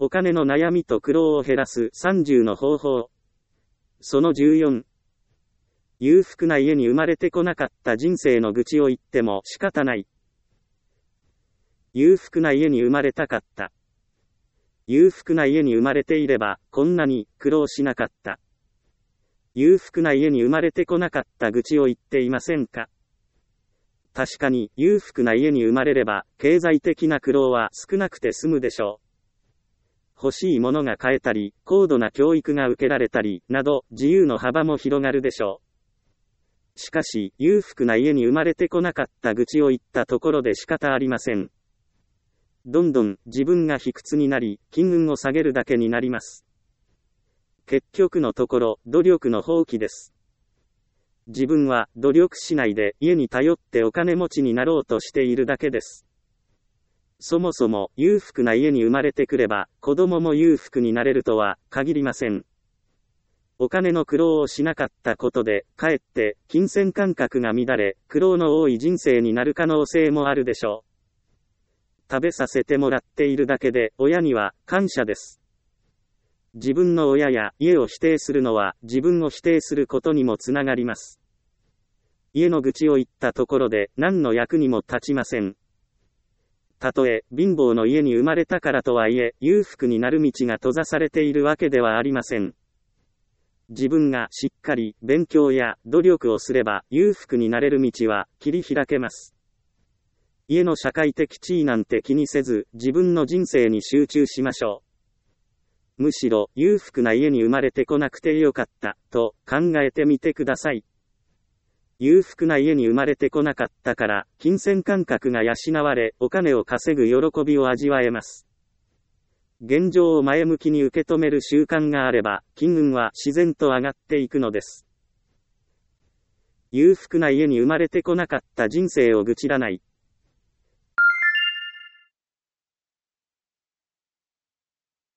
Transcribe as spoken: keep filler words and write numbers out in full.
お金の悩みと苦労を減らすさんじゅうの方法。そのじゅうよん。裕福な家に生まれてこなかった人生の愚痴を言っても仕方ない。裕福な家に生まれたかった。裕福な家に生まれていれば、こんなに苦労しなかった。裕福な家に生まれてこなかった愚痴を言っていませんか？確かに、裕福な家に生まれれば、経済的な苦労は少なくて済むでしょう。欲しいものが買えたり、高度な教育が受けられたり、など、自由の幅も広がるでしょう。しかし、裕福な家に生まれてこなかった愚痴を言ったところで仕方ありません。どんどん自分が卑屈になり、金運を下げるだけになります。結局のところ、努力の放棄です。自分は努力しないで家に頼ってお金持ちになろうとしているだけです。そもそも裕福な家に生まれてくれば、子供も裕福になれるとは限りません。お金の苦労をしなかったことで、かえって金銭感覚が乱れ、苦労の多い人生になる可能性もあるでしょう。食べさせてもらっているだけで、親には感謝です。自分の親や家を否定するのは、自分を否定することにもつながります。家の愚痴を言ったところで、何の役にも立ちません。たとえ、貧乏の家に生まれたからとはいえ、裕福になる道が閉ざされているわけではありません。自分がしっかり勉強や努力をすれば、裕福になれる道は切り開けます。家の社会的地位なんて気にせず、自分の人生に集中しましょう。むしろ、裕福な家に生まれてこなくてよかった、と考えてみてください。裕福な家に生まれてこなかったから、金銭感覚が養われ、お金を稼ぐ喜びを味わえます。現状を前向きに受け止める習慣があれば、金運は自然と上がっていくのです。裕福な家に生まれてこなかった人生を愚痴らない。